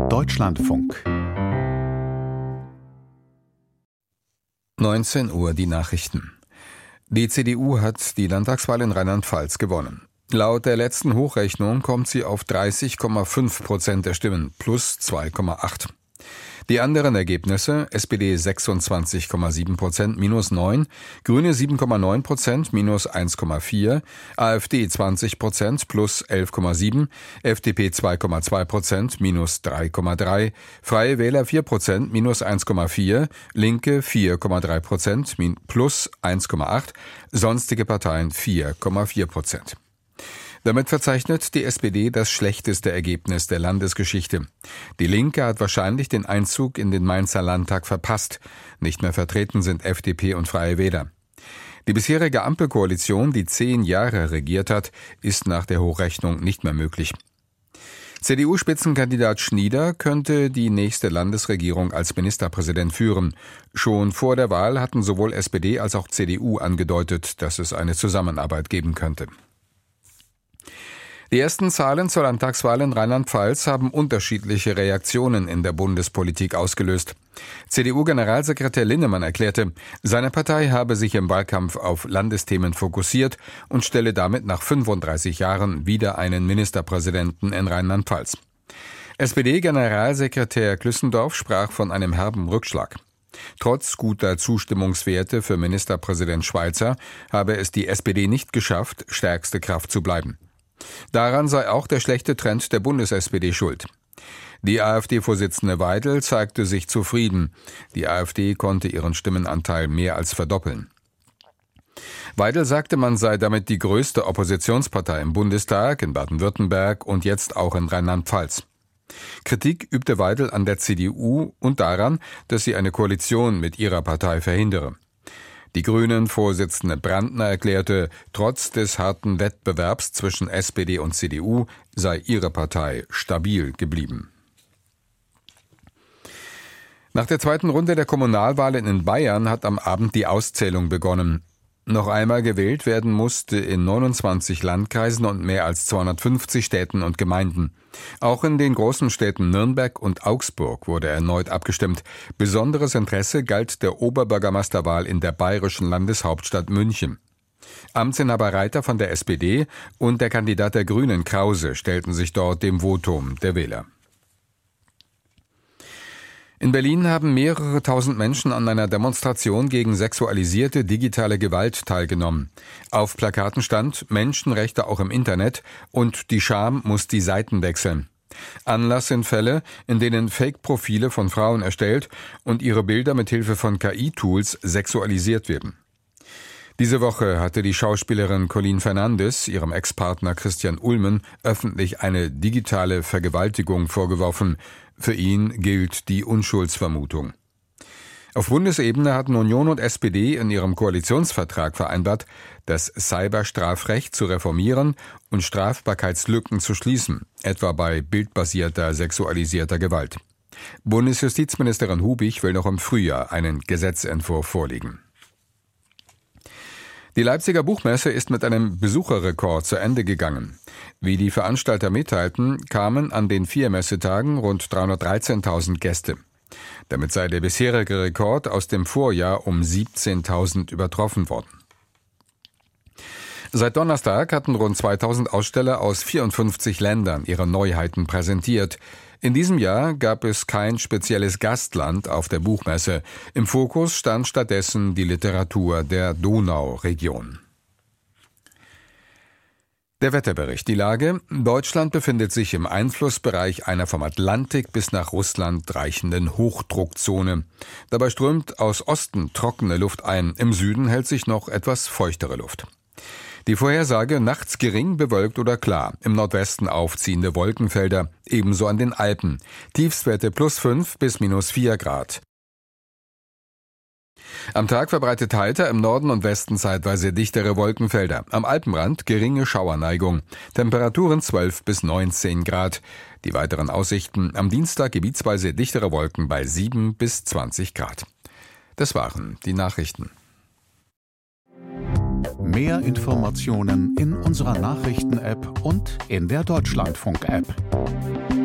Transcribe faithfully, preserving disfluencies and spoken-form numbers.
Deutschlandfunk. neunzehn Uhr die Nachrichten. Die C D U hat die Landtagswahl in Rheinland-Pfalz gewonnen. Laut der letzten Hochrechnung kommt sie auf dreißig Komma fünf Prozent der Stimmen, plus zwei Komma acht. Die anderen Ergebnisse: S P D sechsundzwanzig Komma sieben Prozent, minus neun, Grüne sieben Komma neun Prozent, minus eins Komma vier, AfD zwanzig Prozent, plus elf Komma sieben, F D P zwei Komma zwei Prozent, minus drei Komma drei, Freie Wähler vier Prozent, minus eins Komma vier, Linke vier Komma drei Prozent, plus eins Komma acht, sonstige Parteien vier Komma vier Prozent. Damit verzeichnet die S P D das schlechteste Ergebnis der Landesgeschichte. Die Linke hat wahrscheinlich den Einzug in den Mainzer Landtag verpasst. Nicht mehr vertreten sind F D P und Freie Wähler. Die bisherige Ampelkoalition, die zehn Jahre regiert hat, ist nach der Hochrechnung nicht mehr möglich. C D U-Spitzenkandidat Schnieder könnte die nächste Landesregierung als Ministerpräsident führen. Schon vor der Wahl hatten sowohl S P D als auch C D U angedeutet, dass es eine Zusammenarbeit geben könnte. Die ersten Zahlen zur Landtagswahl in Rheinland-Pfalz haben unterschiedliche Reaktionen in der Bundespolitik ausgelöst. C D U-Generalsekretär Linnemann erklärte, seine Partei habe sich im Wahlkampf auf Landesthemen fokussiert und stelle damit nach fünfunddreißig Jahren wieder einen Ministerpräsidenten in Rheinland-Pfalz. S P D-Generalsekretär Klüssendorf sprach von einem herben Rückschlag. Trotz guter Zustimmungswerte für Ministerpräsident Schweizer habe es die S P D nicht geschafft, stärkste Kraft zu bleiben. Daran sei auch der schlechte Trend der Bundes-S P D schuld. Die AfD-Vorsitzende Weidel zeigte sich zufrieden. Die AfD konnte ihren Stimmenanteil mehr als verdoppeln. Weidel sagte, man sei damit die größte Oppositionspartei im Bundestag, in Baden-Württemberg und jetzt auch in Rheinland-Pfalz. Kritik übte Weidel an der C D U und daran, dass sie eine Koalition mit ihrer Partei verhindere. Die Grünen-Vorsitzende Brandner erklärte, trotz des harten Wettbewerbs zwischen S P D und C D U sei ihre Partei stabil geblieben. Nach der zweiten Runde der Kommunalwahlen in Bayern hat am Abend die Auszählung begonnen. Noch einmal gewählt werden musste in neunundzwanzig Landkreisen und mehr als zweihundertfünfzig Städten und Gemeinden. Auch in den großen Städten Nürnberg und Augsburg wurde erneut abgestimmt. Besonderes Interesse galt der Oberbürgermeisterwahl in der bayerischen Landeshauptstadt München. Amtsinhaber Reiter von der S P D und der Kandidat der Grünen Krause stellten sich dort dem Votum der Wähler. In Berlin haben mehrere tausend Menschen an einer Demonstration gegen sexualisierte digitale Gewalt teilgenommen. Auf Plakaten stand Menschenrechte auch im Internet und die Scham muss die Seiten wechseln. Anlass sind Fälle, in denen Fake-Profile von Frauen erstellt und ihre Bilder mit Hilfe von K I-Tools sexualisiert werden. Diese Woche hatte die Schauspielerin Colleen Fernandes ihrem Ex-Partner Christian Ulmen öffentlich eine digitale Vergewaltigung vorgeworfen. Für ihn gilt die Unschuldsvermutung. Auf Bundesebene hatten Union und S P D in ihrem Koalitionsvertrag vereinbart, das Cyberstrafrecht zu reformieren und Strafbarkeitslücken zu schließen, etwa bei bildbasierter sexualisierter Gewalt. Bundesjustizministerin Hubig will noch im Frühjahr einen Gesetzentwurf vorlegen. Die Leipziger Buchmesse ist mit einem Besucherrekord zu Ende gegangen. Wie die Veranstalter mitteilten, kamen an den vier Messetagen rund dreihundertdreizehntausend Gäste. Damit sei der bisherige Rekord aus dem Vorjahr um siebzehntausend übertroffen worden. Seit Donnerstag hatten rund zweitausend Aussteller aus vierundfünfzig Ländern ihre Neuheiten präsentiert. In diesem Jahr gab es kein spezielles Gastland auf der Buchmesse. Im Fokus stand stattdessen die Literatur der Donauregion. Der Wetterbericht. Die Lage: Deutschland befindet sich im Einflussbereich einer vom Atlantik bis nach Russland reichenden Hochdruckzone. Dabei strömt aus Osten trockene Luft ein. Im Süden hält sich noch etwas feuchtere Luft. Die Vorhersage: nachts gering bewölkt oder klar, im Nordwesten aufziehende Wolkenfelder, ebenso an den Alpen. Tiefstwerte plus fünf bis minus vier Grad. Am Tag verbreitet heiter, im Norden und Westen zeitweise dichtere Wolkenfelder. Am Alpenrand geringe Schauerneigung. Temperaturen zwölf bis neunzehn Grad. Die weiteren Aussichten: am Dienstag gebietsweise dichtere Wolken bei sieben bis zwanzig Grad. Das waren die Nachrichten. Mehr Informationen in unserer Nachrichten-App und in der Deutschlandfunk-App.